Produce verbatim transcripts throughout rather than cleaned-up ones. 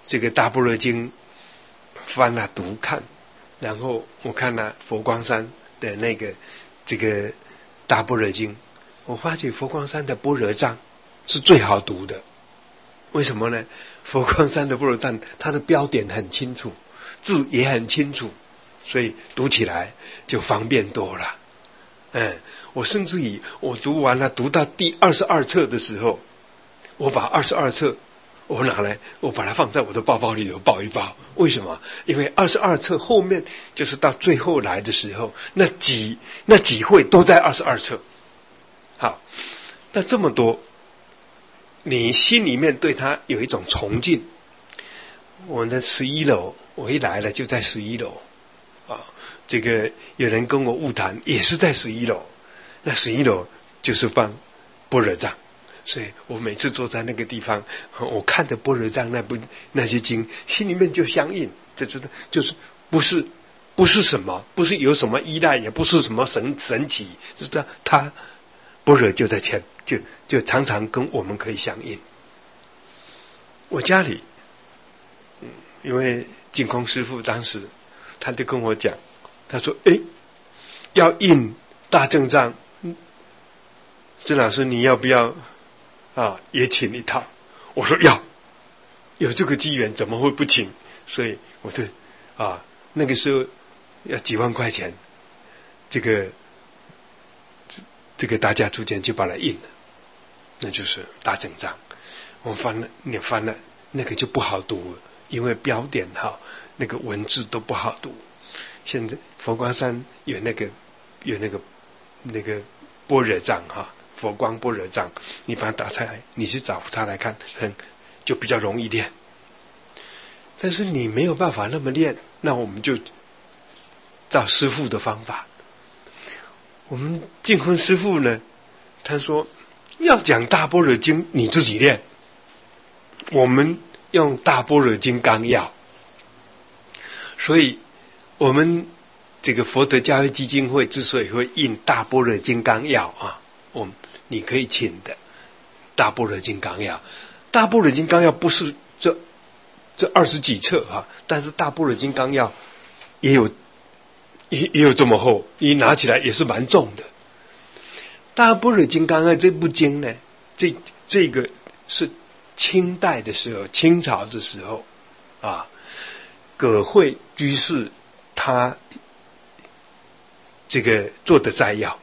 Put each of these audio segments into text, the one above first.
这个大般若经翻了读看，然后我看了佛光山的那个这个大般若经，我发觉佛光山的般若藏是最好读的。为什么呢？佛光山的般若藏它的标点很清楚，字也很清楚，所以读起来就方便多了。嗯，我甚至于我读完了，读到第二十二册的时候，我把二十二册我拿来，我把它放在我的包包里头抱一抱。为什么？因为二十二册后面就是到最后来的时候，那几那几会都在二十二册。好，那这么多，你心里面对它有一种崇敬。我的十一楼，我一来了就在十一楼啊。这个有人跟我晤谈，也是在十一楼。那十一楼就是放般若藏，所以我每次坐在那个地方，我看着般若藏那部那些经，心里面就相应，就知道就是不是不是什么，不是有什么依赖，也不是什么神神奇，就知道他般若就在前，就就常常跟我们可以相应。我家里，嗯，因为净空师父当时他就跟我讲，他说：“哎，要印大正藏，郑老师你要不要啊？也请一套？”我说要，有这个机缘怎么会不请？所以我就啊，那个时候要几万块钱，这个这个大家出钱就把它印了，那就是大正藏。我翻了，你翻了，那个就不好读了，因为标点哈，那个文字都不好读。现在佛光山有那个有那个那个般若藏哈，佛光般若藏，你把它打开来，你去找它来看，很就比较容易练。但是你没有办法那么练，那我们就照师父的方法。我们净空师父呢，他说要讲大般若经，你自己练。我们用大般若经纲要，所以我们这个佛德教育基金会之所以会印大般若经纲要啊，我们你可以请的大般若经纲要。大般若经纲要不是这这二十几册啊，但是大般若经纲要也有也也有这么厚，你拿起来也是蛮重的。大般若经纲要这部经呢，这这个是清代的时候，清朝的时候啊，葛慧居士他这个做的摘要，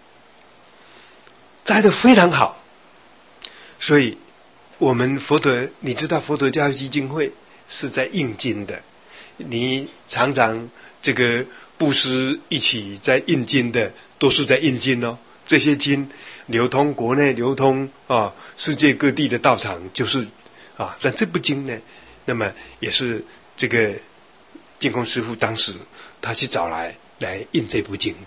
摘得非常好。所以我们佛德，你知道佛德教育基金会是在印经的，你常常这个布施一起在印经的，都是在印经哦。这些经流通国内，流通啊世界各地的道场，就是啊，但这部经呢，那么也是这个净空师父当时他去找来来印这部经的。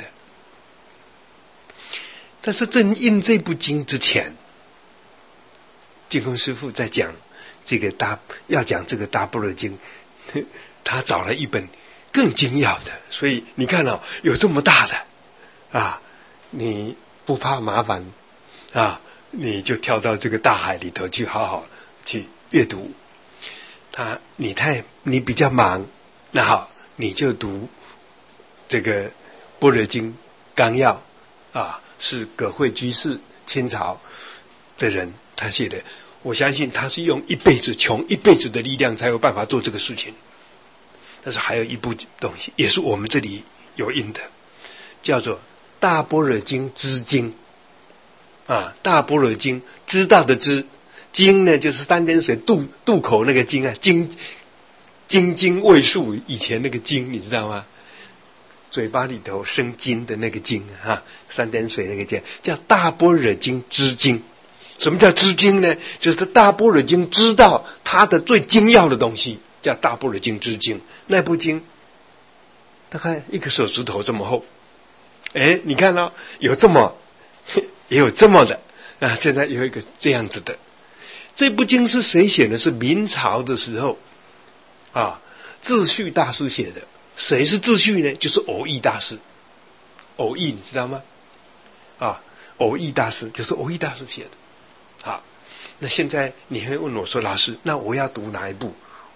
但是在印这部经之前，净空师父在讲这个大要讲这个大般若经，他找了一本更精要的，所以你看哦，有这么大的啊，你不怕麻烦啊，你就跳到这个大海里头去好好去阅读。他你太你比较忙，那好，你就读这个般若经纲要啊，是葛慧居士清朝的人他写的。我相信他是用一辈子穷一辈子的力量才有办法做这个事情。但是还有一部东西也是我们这里有印的，叫做大般若经知经啊，大般若经知道的知，经呢就是三点水渡渡口那个经啊，经津津未述，以前那个经你知道吗？嘴巴里头生津的那个津啊，三点水那个经叫大般若经知经。什么叫知经呢？就是大般若经知道它的最精要的东西，叫大般若经知经。那部经大概一个手指头这么厚，哎，你看哦，有这么也有这么的啊，现在有一个这样子的。这部经是谁写的？是明朝的时候啊，智旭大师写的。谁是智旭呢？就是偶益大师。偶益你知道吗？啊，偶益大师就是偶益大师写的。好，那现在你会问我说，老师，那我要读哪一部？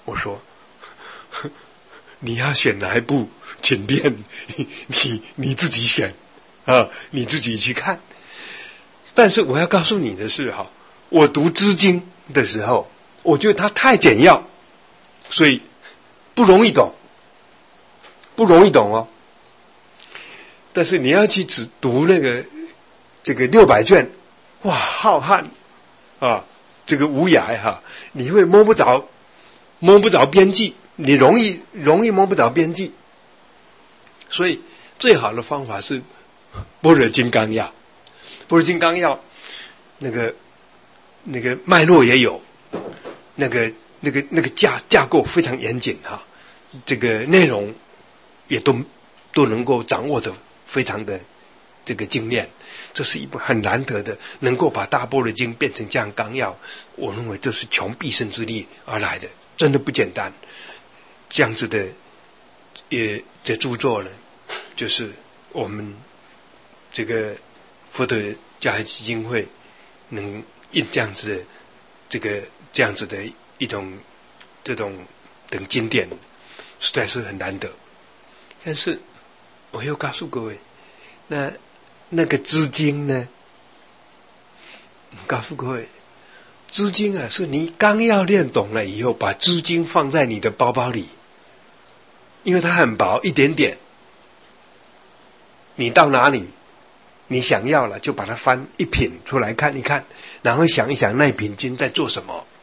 我说你要选哪一部，请便你你自己选啊，你自己去看。但是我要告诉你的是哈，我读《知经》的时候，我觉得它太简要，所以不容易懂，不容易懂哦。但是你要去只读那个这个六百卷，哇，浩瀚啊，这个无涯哈，你会摸不着，摸不着边际，你容易容易摸不着边际。所以最好的方法是《般若金刚要》，《般若金刚要》那个那个脉络也有，那个那个那个架架构非常严谨哈，这个内容也都都能够掌握的非常的这个精炼。这是一部很难得的，能够把大般若经变成这样纲要，我认为这是穷毕生之力而来的，真的不简单。这样子的也这著作呢，就是我们这个佛陀教学基金会能印这样子的这个这样子的一种这种等经典，实在是很难得。但是我又告诉各位，那那个知经呢，告诉各位，知经啊，是你纲要练懂了以后，把知经放在你的包包里，因为它很薄，一点点，你到哪里你想要了就把它翻一品出来看一看，然后想一想那一品经在做什么。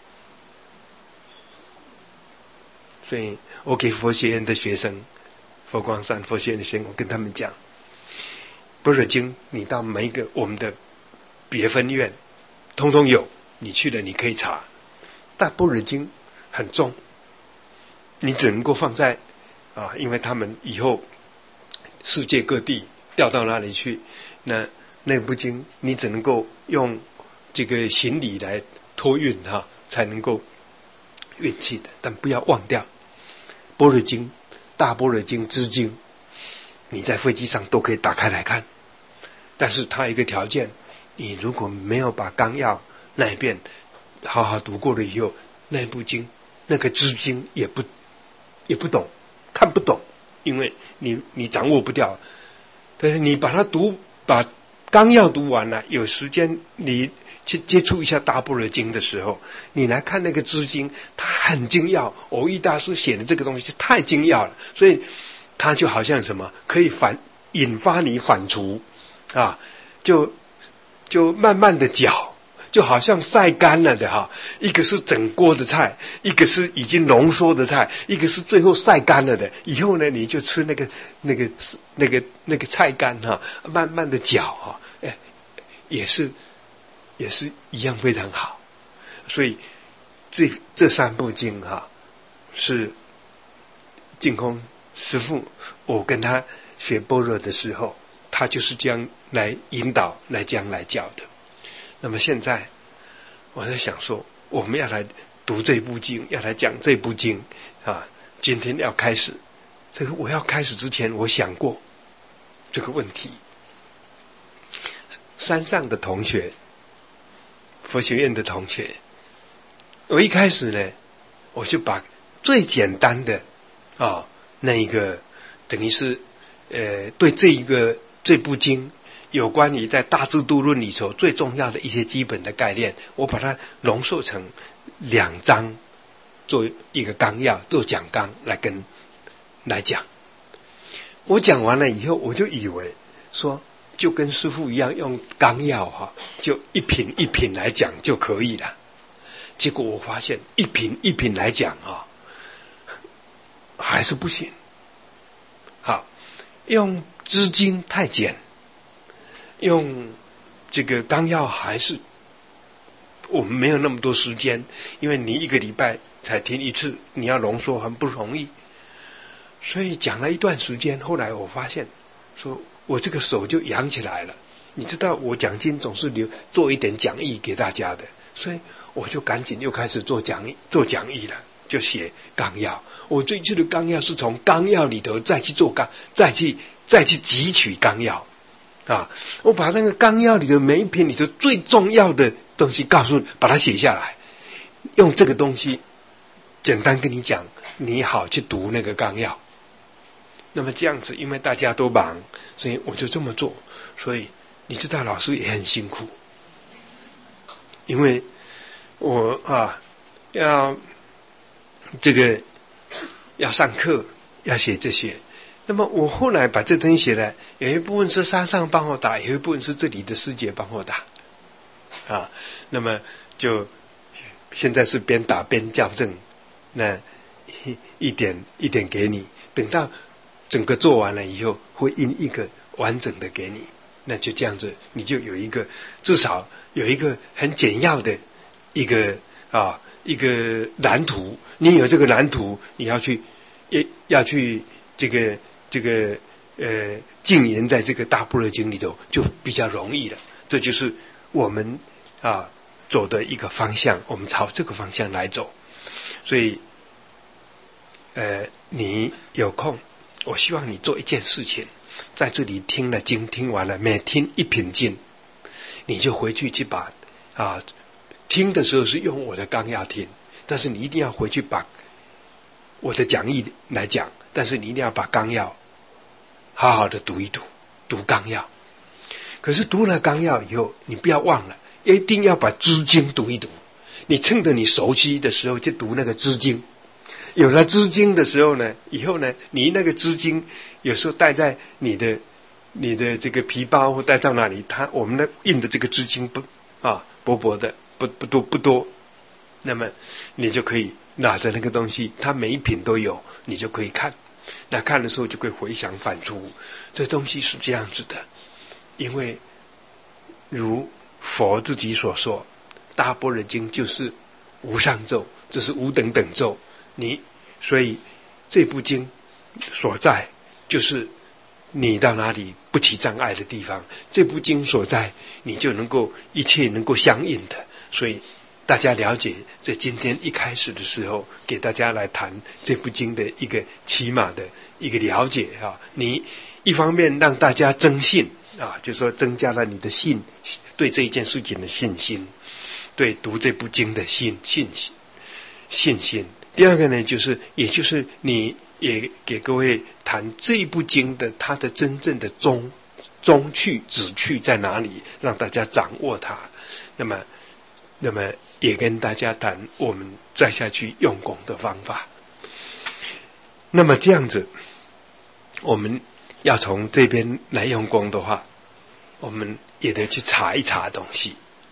所以我给佛学院的学生，佛光山佛学院的学生，我跟他们讲，般若经你到每一个我们的别分院通通有，你去了你可以查。但般若经很重，你只能够放在啊，因为他们以后世界各地调到哪里去，那那部经你只能够用这个行李来托运哈、啊，才能够运气的。但不要忘掉般若经、大般若经、知经，你在飞机上都可以打开来看。但是它有一个条件，你如果没有把纲要那一遍好好读过了以后，那部经那个知经也不也不懂，看不懂，因为你你掌握不掉。但是你把它读，把纲要读完了，有时间你去接触一下大般若经的时候，你来看那个知经，它很精要。藕益大师写的这个东西太精要了，所以它就好像什么，可以反引发你反刍啊，就就慢慢的搅，就好像晒干了的哈，一个是整锅的菜，一个是已经浓缩的菜，一个是最后晒干了的。以后呢，你就吃那个那个那个那个菜干哈，慢慢的搅哈，哎，也是也是一样非常好。所以这这三部经哈，是净空师父我跟他学般若的时候，他就是这样来引导，来这样来教的。那么现在我在想说，我们要来读这部经，要来讲这部经啊。今天要开始，这个我要开始之前，我想过这个问题。山上的同学，佛学院的同学，我一开始呢，我就把最简单的啊那一个，等于是呃对这一个这部经有关于在大智度论里头最重要的一些基本的概念，我把它浓缩成两章，做一个纲要，做讲纲来跟来讲。我讲完了以后，我就以为说就跟师父一样用纲要哈，就一品一品来讲就可以了。结果我发现一品一品来讲啊，还是不行。好，用知经太简，用这个纲要还是我们没有那么多时间，因为你一个礼拜才听一次，你要浓缩很不容易，所以讲了一段时间。后来我发现说我这个手就扬起来了，你知道我讲经总是留做一点讲义给大家的，所以我就赶紧又开始做讲义做讲义了，就写纲要。我这次的纲要是从纲要里头再去做纲，再去再去汲取纲要啊！我把那个纲要里的每一篇里头最重要的东西告诉你，把它写下来，用这个东西简单跟你讲，你好去读那个纲要。那么这样子，因为大家都忙，所以我就这么做。所以你知道，老师也很辛苦，因为我啊要这个要上课，要写这些。那么我后来把这东西写来，有一部分是山上帮我打，有一部分是这里的师姐帮我打啊。那么就现在是边打边校正，那一一点一点给你，等到整个做完了以后，会印一个完整的给你。那就这样子，你就有一个至少有一个很简要的一个啊一个蓝图。你有这个蓝图，你要去要要去这个这个呃经营在这个大般若经里头，就比较容易了。这就是我们啊走的一个方向，我们朝这个方向来走。所以呃你有空，我希望你做一件事情，在这里听了经，听完了，每听一品经，你就回去去把啊听的时候是用我的纲要听，但是你一定要回去把我的讲义来讲，但是你一定要把纲要好好的读一读，读纲要。可是读了纲要以后，你不要忘了，一定要把支经读一读。你趁着你熟悉的时候去读那个支经，有了支经的时候呢，以后呢，你那个支经有时候带在你的你的这个皮包或带到哪里，它我们的印的这个支经不啊薄薄的，不不多不多，那么你就可以拿着那个东西，它每一品都有，你就可以看。那看的时候就会回想反刍，这东西是这样子的。因为如佛自己所说，大般若经就是无上咒，这是无等等咒。你所以这部经所在，就是你到哪里不起障碍的地方，这部经所在，你就能够一切能够相应的。所以大家了解，在今天一开始的时候，给大家来谈这部经的一个起码的一个了解啊。你一方面让大家增信啊，就是说增加了你的信，对这一件事情的信心，对读这部经的信信心信心。第二个呢，就是也就是你也给各位谈这一部经的它的真正的中中去旨去在哪里，让大家掌握它。那么那么也跟大家谈我们再下去用功的方法。那么这样子，我们要从这边来用功的话，我们也得去查一查东西。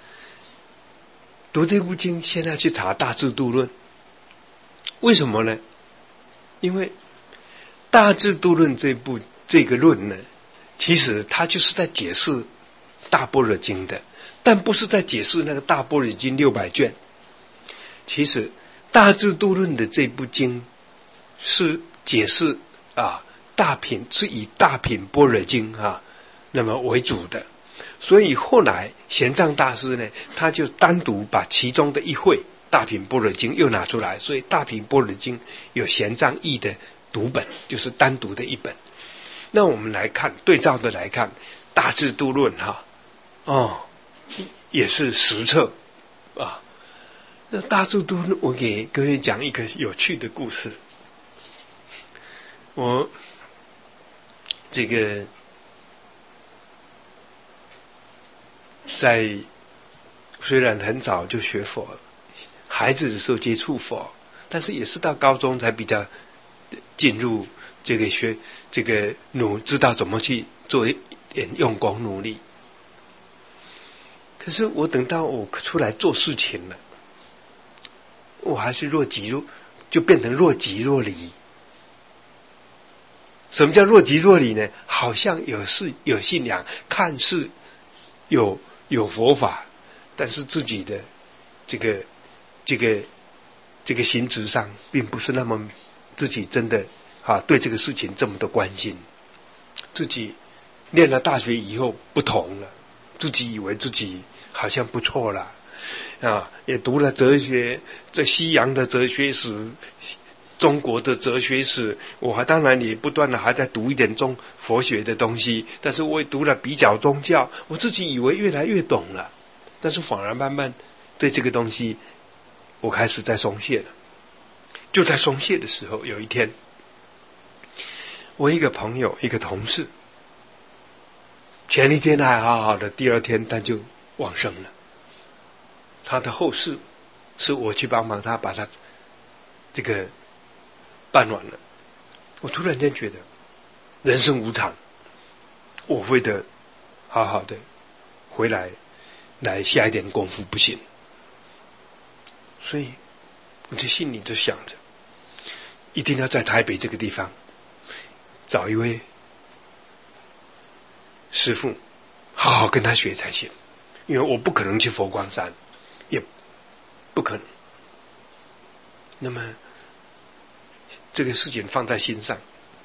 读这部经，现在去查《大智度论》，为什么呢？因为《大智度论》这部这个论呢，其实它就是在解释大般若经的，但不是在解释那个大般若经六百卷。其实《大智度论》的这部经是解释啊大品，是以大品般若经啊那么为主的。所以后来玄奘大师呢，他就单独把其中的一会大品般若经又拿出来，所以大品般若经有玄奘译的读本，就是单独的一本。那我们来看对照的来看，大智度论哈哦也是实册啊。那大智度论，我给各位讲一个有趣的故事。我这个在虽然很早就学佛，孩子的时候接触佛，但是也是到高中才比较进入这个学这个努知道怎么去做一点用功努力。可是我等到我出来做事情了，我还是若即若就变成若即若离。什么叫若即若离呢？好像有是有信仰，看似有有佛法，但是自己的这个这个这个行持上，并不是那么自己真的啊对这个事情这么的关心。自己念了大学以后不同了，自己以为自己好像不错了啊，也读了哲学，这西洋的哲学史，中国的哲学史，我还当然也不断的还在读一点中佛学的东西，但是我也读了比较宗教，我自己以为越来越懂了，但是反而慢慢对这个东西我开始在松懈了。 就在松懈的时候，有一天，我一个朋友，一个同事，前一天还好好的，第二天他就往生了。他的后事是我去帮忙他把他这个办完了。我突然间觉得人生无常，我会的好好的回来来下一点功夫不行，所以我在心里就想着，一定要在台北这个地方找一位师父，好好跟他学才行，因为我不可能去佛光山，也不可能。那么这个事情放在心上，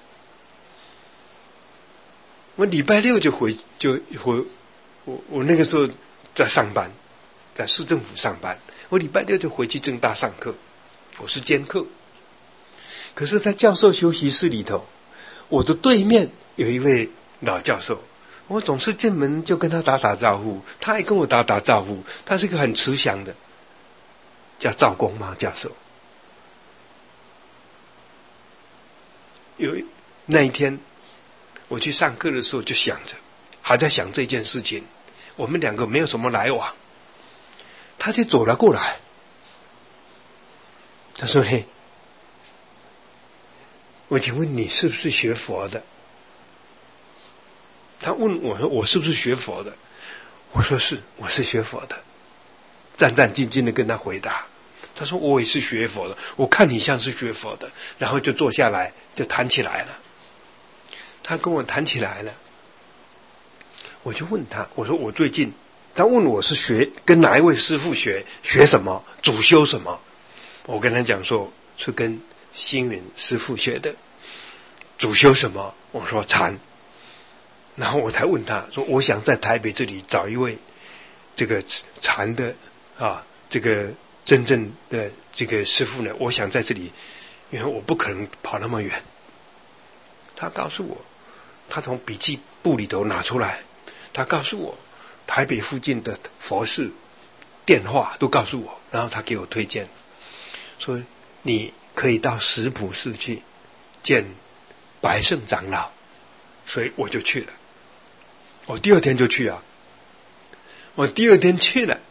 我礼拜六就回就回我我那个时候在上班，在市政府上班，我礼拜六就回去政大上课，我是兼课。可是，在教授休息室里头，我的对面有一位老教授，我总是进门就跟他打打招呼，他也跟我打打招呼。他是一个很慈祥的，叫赵公茂教授。有那一天我去上课的时候，就想着，还在想这件事情，我们两个没有什么来往，他就走了过来，他说：“嘿，我请问你是不是学佛的？”他问我说：“我是不是学佛的？”我说：“是，我是学佛的。”战战兢兢的跟他回答。他说：“我也是学佛的，我看你像是学佛的。”然后就坐下来，就谈起来了。他跟我谈起来了，我就问他，我说：“我最近……”他问我是学跟哪一位师父学，学什么，主修什么。我跟他讲说，是跟星云师父学的。主修什么？我说禅。然后我才问他说，我想在台北这里找一位这个禅的啊，这个真正的这个师父呢，我想在这里，因为我不可能跑那么远。他告诉我，他从笔记簿里头拿出来，他告诉我台北附近的佛寺电话都告诉我，然后他给我推荐，说你可以到石浦寺去见白胜长老，所以我就去了。我第二天就去啊，我第二天去了，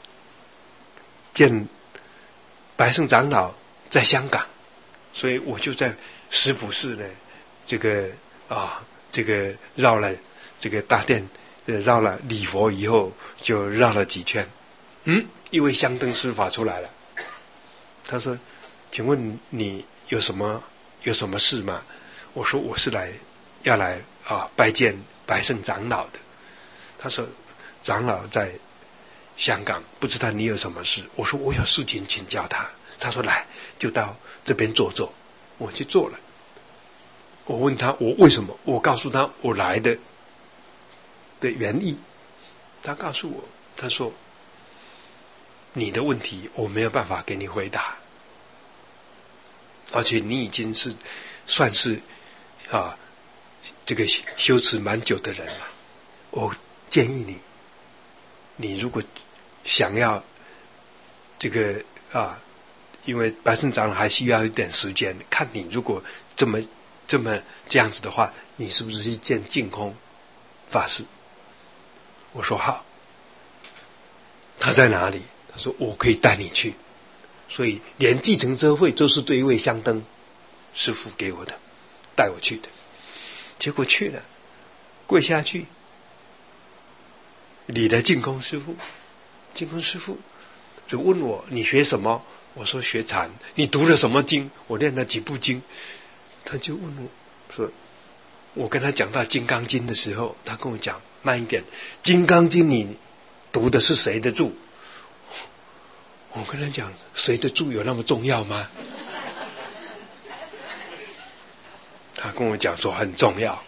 见白胜长老在香港，所以我就在石浦寺呢，这个啊，这个绕了这个大殿，绕了礼佛以后，就绕了几圈。嗯，一位香灯师法出来了，他说：“请问你有什么有什么事吗？”我说：“我是来要来啊拜见白胜长老的。”他说：“长老在香港，不知道你有什么事。”我说：“我有事情请教他。”他说：“来，就到这边坐坐。”我去坐了。我问他我为什么，我告诉他我来的的原意。他告诉我，他说：“你的问题我没有办法给你回答，而且你已经是算是啊这个修持蛮久的人了。我建议你，你如果想要这个啊，因为白胜长老还需要一点时间，看你如果这么这么这样子的话，你是不是去见净空法师？”我说好。他在哪里？他说我可以带你去。所以连计程车费都是这一位香灯师父给我的，带我去的。结果去了，跪下去礼了净空师父。净空师父就问我你学什么？我说学禅。你读了什么经？我念了几部经。他就问我说，我跟他讲到《金刚经》的时候，他跟我讲慢一点，《金刚经》你读的是谁的注？我跟他讲，谁的注有那么重要吗？他跟我讲说很重要。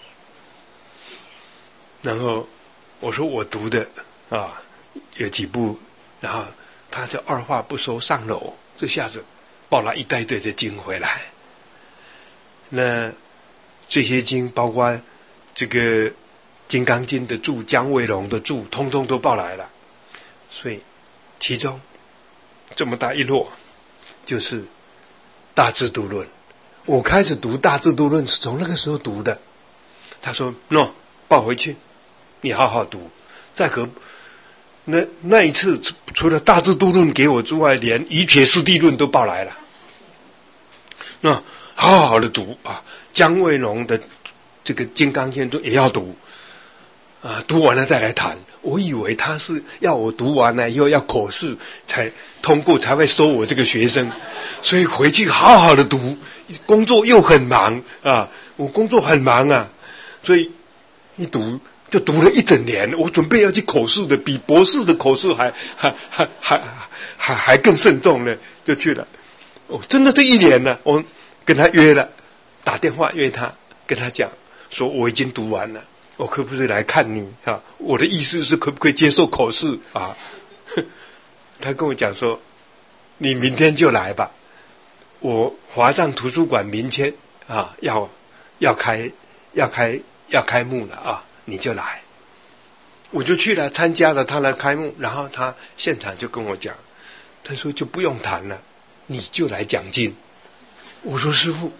然后我说我读的啊有几部，然后他就二话不说上楼，这下子抱了一大堆的经回来。那这些经包括这个《金刚经》的注、姜维龙的注，通通都抱来了。所以其中这么大一摞，就是大智度论。我开始读大智度论是从那个时候读的。他说 no， 抱回去，你好好读。再和那那一次除了大智度论给我之外，连瑜伽师地论都抱来了。那好好的读啊，姜维农的这个金刚经也要读啊，读完了再来谈。我以为他是要我读完了以后要口试才通过，才会收我这个学生，所以回去好好的读。工作又很忙啊，我工作很忙啊，所以一读就读了一整年。我准备要去口试的，比博士的口试还还还还还还更慎重呢，就去了。哦，真的这一年呢，我跟他约了，打电话约他，跟他讲说我已经读完了，我可不可以来看你啊？我的意思是可不可以接受口试啊？他跟我讲说，你明天就来吧，我华藏图书馆明天啊要要开要开要开幕了啊，你就来。我就去了，参加了他的开幕，然后他现场就跟我讲，他说就不用谈了，你就来讲经。我说师父，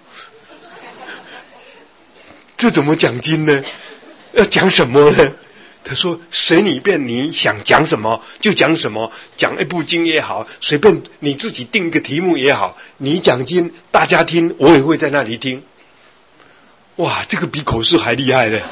这怎么讲经呢？要讲什么呢？他说随你便，你想讲什么就讲什么，讲一部经也好，随便你自己定一个题目也好，你讲经大家听，我也会在那里听。哇，这个比口试还厉害呢。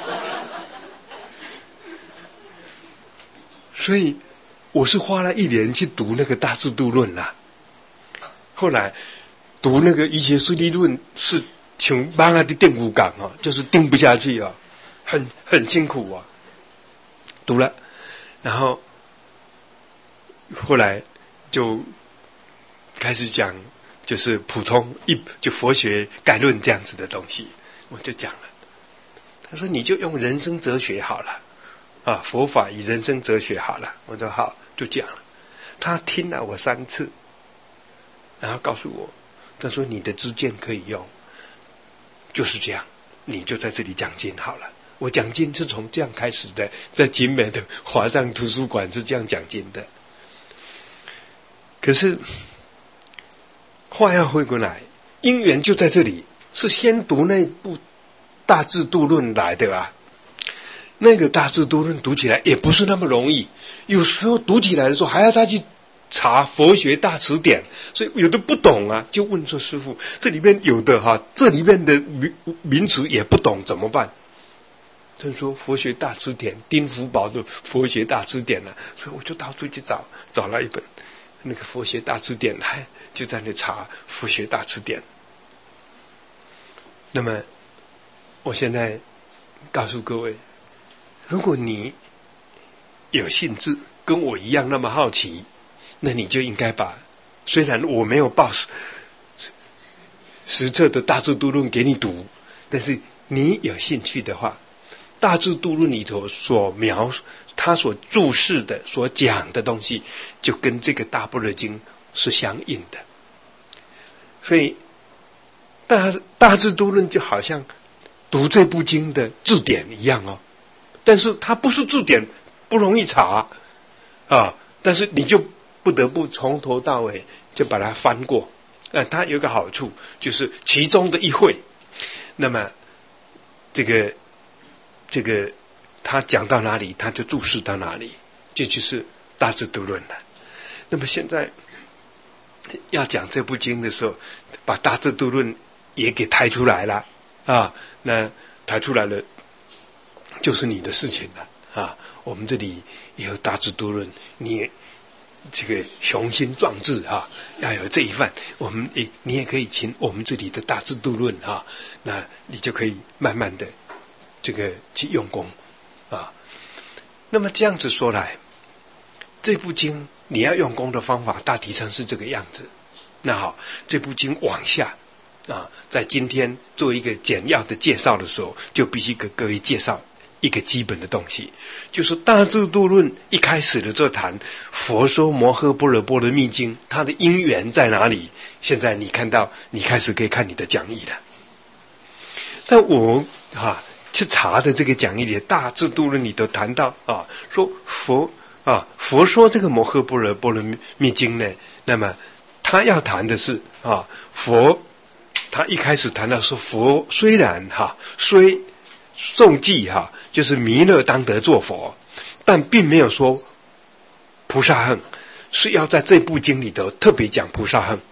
所以我是花了一年去读那个大智度论啦，后来读那个瑜伽师地论是像帮他的定骨感啊，就是定不下去啊，很很辛苦啊。读了，然后后来就开始讲，就是普通一就佛学概论这样子的东西，我就讲了。他说你就用人生哲学好了啊，佛法以人生哲学好了。我说好，就讲了。他听了我三次，然后告诉我，他说你的知见可以用，就是这样，你就在这里讲经好了。我讲经是从这样开始的，在景美的华藏图书馆是这样讲经的。可是话要回过来，因缘就在这里，是先读那部大智度论来的啊。那个大智度论读起来也不是那么容易，有时候读起来的时候还要再去查佛学大词典，所以有的不懂啊，就问说师父，这里面有的哈，这里面的名名词也不懂怎么办？正说佛学大词典，丁福宝的佛学大词典呢、啊，所以我就到处去找，找了一本那个佛学大词典来，就在那查佛学大词典。那么我现在告诉各位，如果你有兴致跟我一样那么好奇，那你就应该把，虽然我没有报实册的大智度论给你读，但是你有兴趣的话，大智度论里头所描他所注释的所讲的东西，就跟这个大般若经是相应的。所以大大智度论就好像读这部经的字典一样哦，但是它不是字典，不容易查啊，但是你就不得不从头到尾就把它翻过。呃，它有一个好处，就是其中的一会，那么这个这个他讲到哪里，他就注释到哪里，这就是大智度论了。那么现在要讲这部经的时候，把大智度论也给抬出来了啊，那抬出来了就是你的事情了啊。我们这里也有大智度论，你也这个雄心壮志啊，要有这一份，我们也你也可以请我们这里的大智度论啊，那你就可以慢慢的这个去用功啊。那么这样子说来，这部经你要用功的方法大体上是这个样子。那好，这部经往下啊，在今天做一个简要的介绍的时候，就必须给各位介绍一个基本的东西，就是大智度论一开始的这谈佛说摩诃般若波罗蜜经，它的因缘在哪里？现在你看到，你开始可以看你的讲义了。在我啊去查的这个讲义里，大智度论里头谈到啊，说佛啊佛说这个摩诃般若波罗蜜经呢，那么他要谈的是啊佛他一开始谈到说，佛虽然哈虽受记哈，就是弥勒当得作佛，但并没有说菩萨恨，是要在这部经里头特别讲菩萨恨。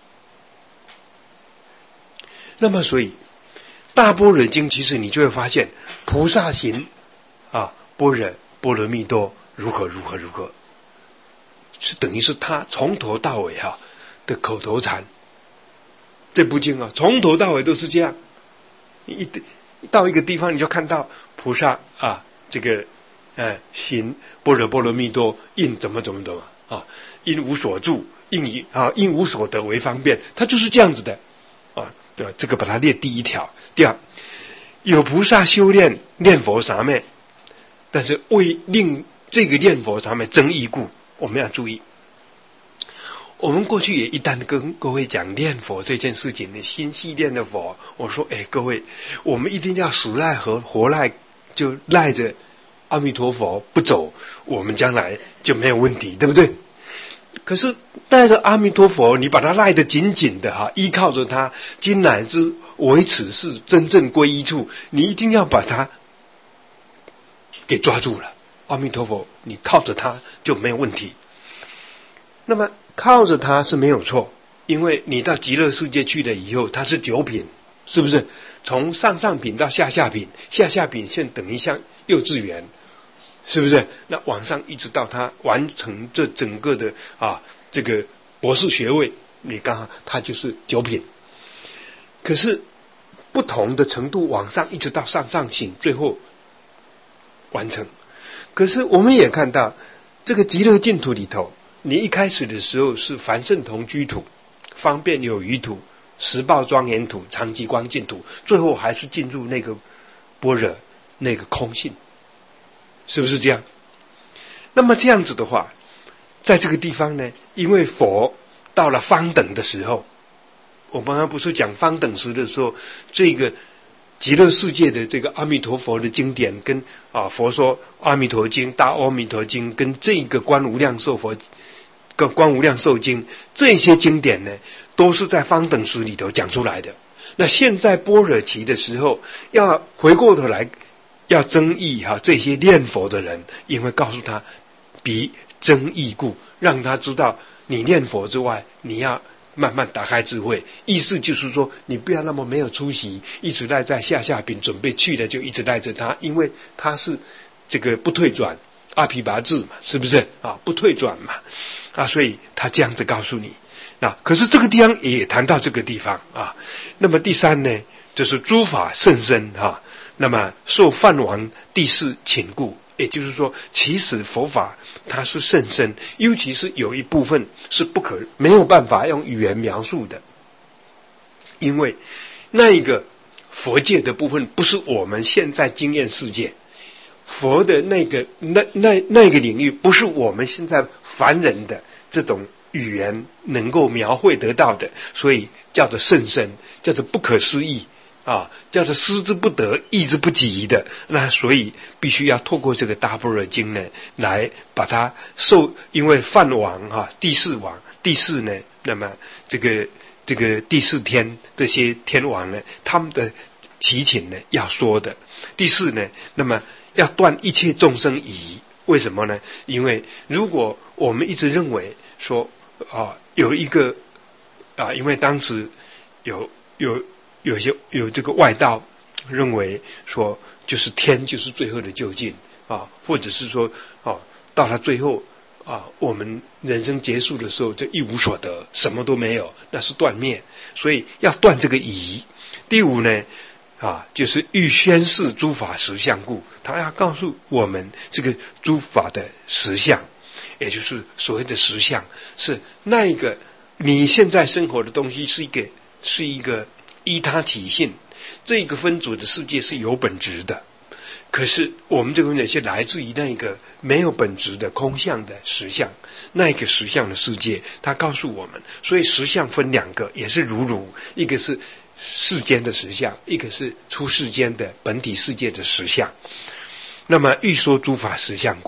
那么所以大般若经其实你就会发现菩萨行啊，般若波罗蜜多如何如何如何，是等于是他从头到尾哈、啊、的口头禅。这部经啊，从头到尾都是这样。一到一个地方，你就看到菩萨啊，这个呃行般若波罗蜜多，应怎么怎么怎么啊，因无所住，应以啊因无所得为方便，他就是这样子的啊。对吧？这个把它列第一条。第二，有菩萨修炼念佛三昧，但是为令这个念佛三昧增益故，我们要注意。我们过去也一旦跟各位讲念佛这件事情，你心系念的佛，我说哎，各位，我们一定要死赖和活赖，就赖着阿弥陀佛不走，我们将来就没有问题，对不对？可是带着阿弥陀佛，你把它赖得紧紧的哈，依靠着它，今乃之为此事真正归依处，你一定要把它给抓住了。阿弥陀佛，你靠着它就没有问题。那么靠着它是没有错，因为你到极乐世界去了以后，它是九品，是不是？从上上品到下下品，下下品现等于像幼稚园，是不是？那往上一直到他完成这整个的啊这个博士学位，你刚好他就是九品。可是不同的程度往上，一直到上上品，最后完成。可是我们也看到这个极乐净土里头，你一开始的时候是凡圣同居土、方便有余土、实报庄严土、常寂光净土，最后还是进入那个般若那个空性，是不是这样？那么这样子的话，在这个地方呢，因为佛到了方等的时候，我们刚刚不是讲方等时的时候，这个极乐世界的这个阿弥陀佛的经典跟啊佛说阿弥陀经、大阿弥陀经跟这个观无量寿佛跟观无量寿经这些经典呢，都是在方等时里头讲出来的。那现在般若期的时候，要回过头来要增益哈、啊、这些念佛的人，因为告诉他彼增益故，让他知道你念佛之外，你要慢慢打开智慧。意思就是说，你不要那么没有出息，一直赖在下下品，准备去了就一直赖着他，因为他是这个不退转阿毗跋致嘛，是不是啊？不退转嘛啊，所以他这样子告诉你。那可是这个地方也谈到这个地方啊。那么第三呢，就是诸法甚深哈、啊，那么受梵王第四请故。也就是说，其实佛法它是甚深，尤其是有一部分是不可没有办法用语言描述的，因为那一个佛界的部分不是我们现在经验世界，佛的那个那那那个领域不是我们现在凡人的这种语言能够描绘得到的，所以叫做甚深，叫做不可思议。啊，叫做思之不得，意之不及的。那所以必须要透过这个大般若经呢，来把它受，因为梵王哈、啊，第四王，第四呢，那么这个这个第四天这些天王呢，他们的祈请呢要说的。第四呢，那么要断一切众生疑。为什么呢？因为如果我们一直认为说啊，有一个啊，因为当时有有。有些有这个外道认为说，就是天就是最后的究竟啊，或者是说啊，到了最后啊，我们人生结束的时候就一无所得，什么都没有，那是断灭，所以要断这个疑。第五呢啊，就是欲宣示诸法实相故，他要告诉我们这个诸法的实相，也就是所谓的实相，是那一个你现在生活的东西是一个是一个。依他起性，这个分组的世界是有本质的，可是我们这个人是来自于那个没有本质的空相的实相，那个实相的世界，他告诉我们，所以实相分两个，也是如如，一个是世间的实相，一个是出世间的本体世界的实相。那么欲说诸法实相故，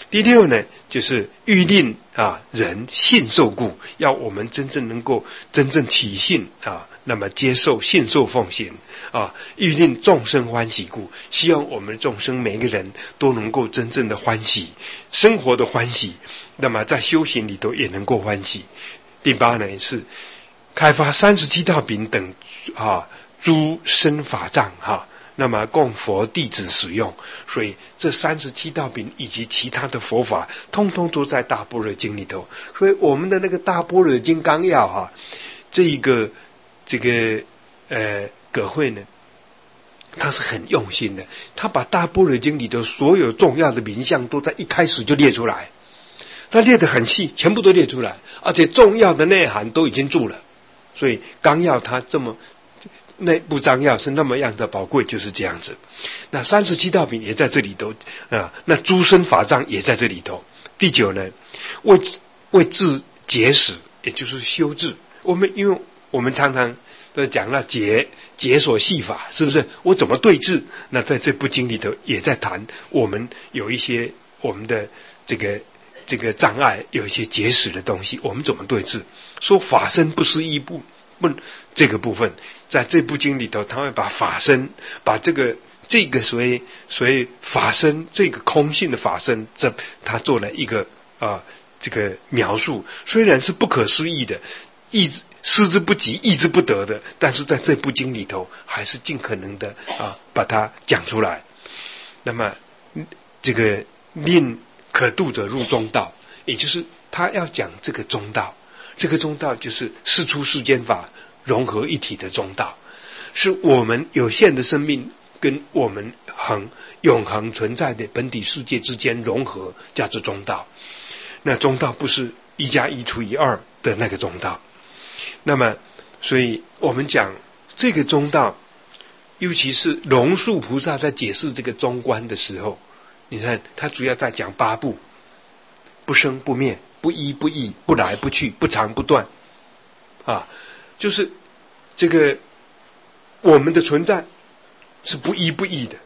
第六呢，就是欲令啊人信受故，要我们真正能够真正起信啊，那么接受信受奉行啊，欲令众生欢喜故，希望我们众生每一个人都能够真正的欢喜，生活的欢喜，那么在修行里头也能够欢喜。第八呢是开发三十七道品等啊诸身法藏哈。啊那么供佛弟子使用，所以这三十七道品以及其他的佛法，通通都在大般若经里头。所以我们的那个大般若经纲要哈、啊，这一个这个呃葛会呢，他是很用心的，他把大般若经里头所有重要的名相都在一开始就列出来，他列得很细，全部都列出来，而且重要的内涵都已经注了。所以纲要他这么。内部章要是那么样的宝贵，就是这样子。那三十七道品也在这里头啊，那诸身法藏也在这里头。第九呢，为为治解使，也就是修治。我们因为我们常常都讲了解解所系法，是不是？我怎么对治？那在这部经里头也在谈，我们有一些我们的这个这个障碍，有一些解使的东西，我们怎么对治？说法身不思议不。不，这个部分在这部经里头，他会把法身，把这个这个所谓所谓法身这个空性的法身，这他做了一个啊、呃、这个描述，虽然是不可思议的，意思之不及，意之不得的，但是在这部经里头，还是尽可能的啊把它讲出来。那么这个令可度者入中道，也就是他要讲这个中道。这个中道就是世出世间法融合一体的中道，是我们有限的生命跟我们恒永恒存在的本体世界之间融合，叫做中道。那中道不是一加一除以二的那个中道。那么，所以我们讲这个中道，尤其是龙树菩萨在解释这个中观的时候，你看他主要在讲八部：不生不灭。不依不异，不来不去，不长不断，啊，就是这个我们的存在是不依不异的，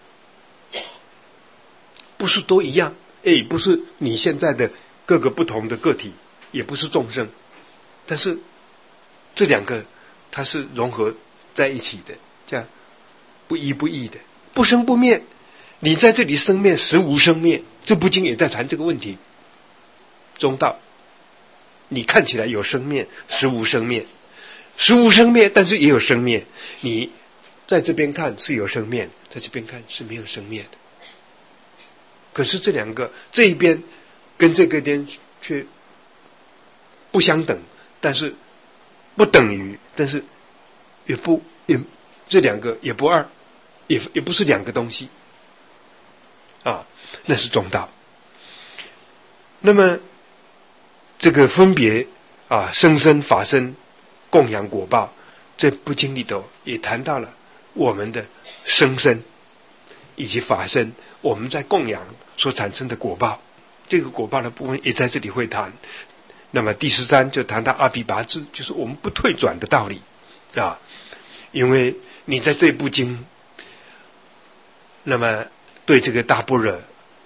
不是都一样，哎，不是你现在的各个不同的个体，也不是众生，但是这两个它是融合在一起的，这样不依不异的，不生不灭。你在这里生灭，实无生灭，这部经也在谈这个问题。中道，你看起来有生灭，实无生灭，实无生灭，但是也有生灭。你在这边看是有生灭，在这边看是没有生灭的。可是这两个这一边跟这个边却不相等，但是不等于，但是也不也这两个也不二，也也不是两个东西啊，那是中道。那么这个分别啊，生身法身供养果报，这部经里头也谈到了我们的生身以及法身，我们在供养所产生的果报，这个果报的部分也在这里会谈。那么第十三就谈到阿毗跋致，就是我们不退转的道理啊，因为你在这部经，那么对这个大般若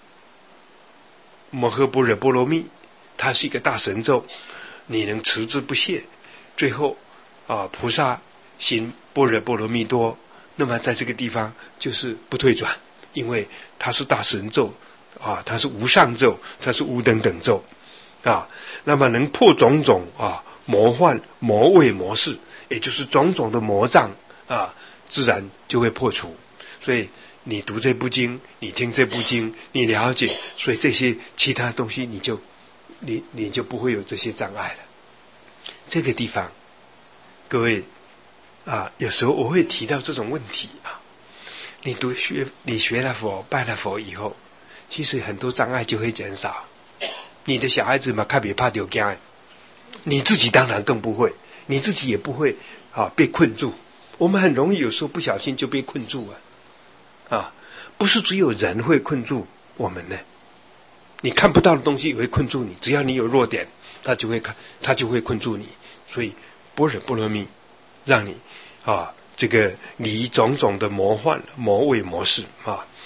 摩诃般若波罗蜜，它是一个大神咒，你能持之不懈，最后啊，菩萨行般若波罗蜜多，那么在这个地方就是不退转，因为它是大神咒啊，它是无上咒，它是无等等咒啊，那么能破种种啊魔幻魔位魔事，也就是种种的魔障啊，自然就会破除。所以你读这部经，你听这部经，你了解，所以这些其他东西你就你你就不会有这些障碍了。这个地方，各位啊，有时候我会提到这种问题啊。你读学你学了佛，拜了佛以后，其实很多障碍就会减少。你的小孩子嘛，特别怕丢惊，你自己当然更不会，你自己也不会啊被困住。我们很容易有时候不小心就被困住了。啊，不是只有人会困住我们呢，你看不到的东西也会困住你，只要你有弱点，它就会看，它就会困住你。所以般若波罗蜜让你啊，这个离种种的魔幻、魔位、魔事啊。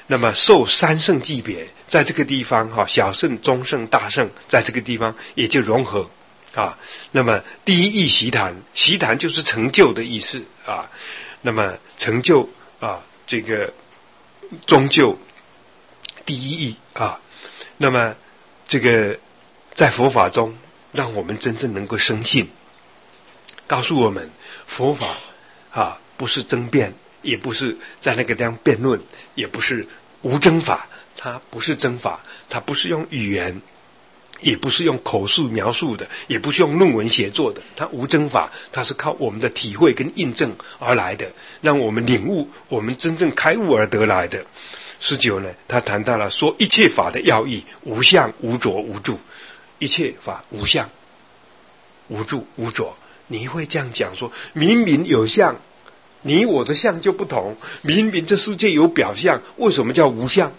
那么受三圣祭别，在这个地方哈，小圣、中圣、大圣，在这个地方也就融合啊。那么第一义习坛，习坛就是成就的意思啊。那么成就啊，这个终究第一义啊。那么这个在佛法中，让我们真正能够生信，告诉我们佛法啊，不是争辩，也不是在那个地方辩论，也不是无争法，它不是争法，它不是用语言，也不是用口述描述的，也不是用论文写作的，它无争法，它是靠我们的体会跟印证而来的，让我们领悟，我们真正开悟而得来的。十九呢，他谈到了说一切法的要义，无相、无着、无住，一切法无相、无住、无着。你会这样讲说，明明有相，你我的相就不同，明明这世界有表象，为什么叫无相？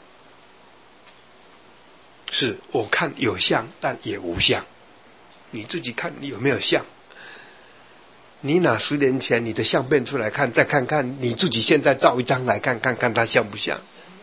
是我看有相，但也无相。你自己看你有没有相？你拿十年前你的相片出来看，再看看你自己现在照一张来看，看看它像不像？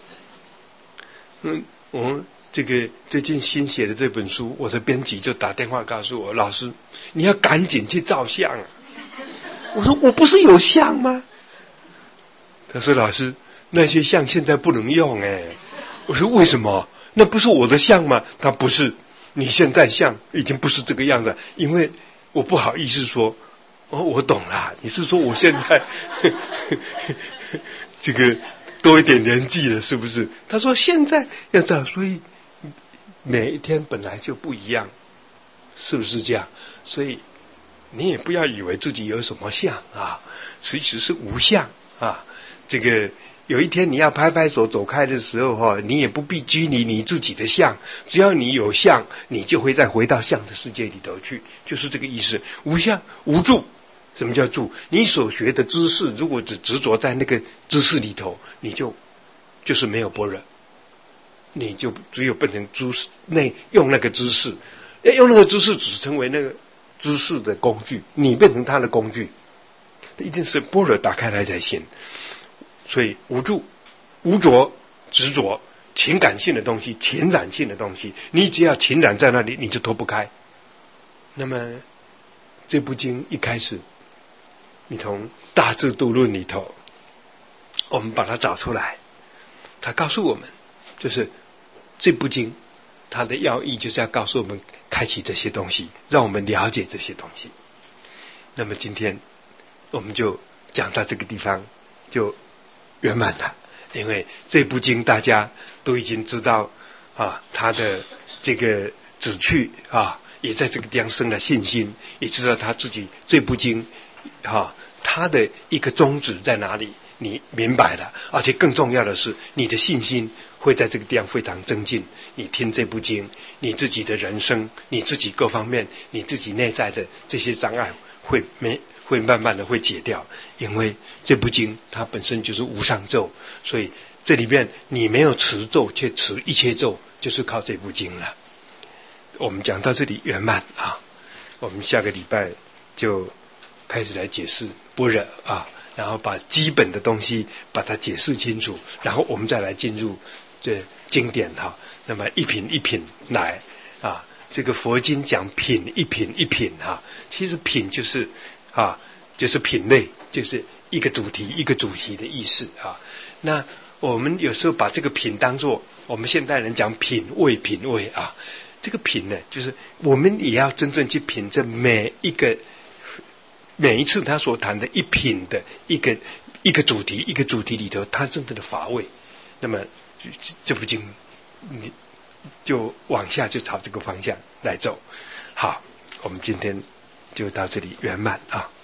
嗯，我这个最近新写的这本书，我的编辑就打电话告诉我，老师，你要赶紧去照相啊！我说我不是有相吗？他说老师，那些相现在不能用哎。我说为什么？那不是我的相吗？他不是，你现在相已经不是这个样子，因为我不好意思说。哦，我懂了，你是说我现在呵呵这个多一点年纪了，是不是？他说现在要这样，所以每一天本来就不一样，是不是这样？所以你也不要以为自己有什么相啊，其实是无相啊。这个有一天你要拍拍手走开的时候哈，你也不必拘泥你自己的相，只要你有相，你就会再回到相的世界里头去，就是这个意思。无相无住。什么叫住？你所学的知识，如果只执着在那个知识里头，你就就是没有般若，你就只有变成知识，那用那个知识，用那个知识只成为那个知识的工具，你变成它的工具，一定是般若打开来才行。所以无住、无着、执着、情感性的东西、情染性的东西，你只要情染在那里，你就脱不开。那么这部经一开始，你从大智度论里头，我们把它找出来，他告诉我们，就是这部经它的要义就是要告诉我们开启这些东西，让我们了解这些东西。那么今天我们就讲到这个地方就圆满了，因为这部经大家都已经知道啊，它的这个旨趣啊，也在这个地方生了信心，也知道他自己这部经啊，它的一个宗旨在哪里，你明白了，而且更重要的是，你的信心会在这个地方非常增进。你听这部经，你自己的人生，你自己各方面，你自己内在的这些障碍会没会慢慢的会解掉，因为这部经它本身就是无上咒，所以这里面你没有持咒却持一切咒，就是靠这部经了。我们讲到这里圆满啊，我们下个礼拜就开始来解释般若啊，然后把基本的东西把它解释清楚，然后我们再来进入这经典哈。那么一品一品来啊，这个佛经讲品一品一品哈，其实品就是啊，就是品类，就是一个主题一个主题的意思啊。那我们有时候把这个品当作我们现代人讲品味品味啊，这个品呢，就是我们也要真正去品这每一个。每一次他所谈的一品的一个一个主题一个主题里头，他真正的法味，那么这部经你就往下就朝这个方向来走。好，我们今天就到这里圆满啊。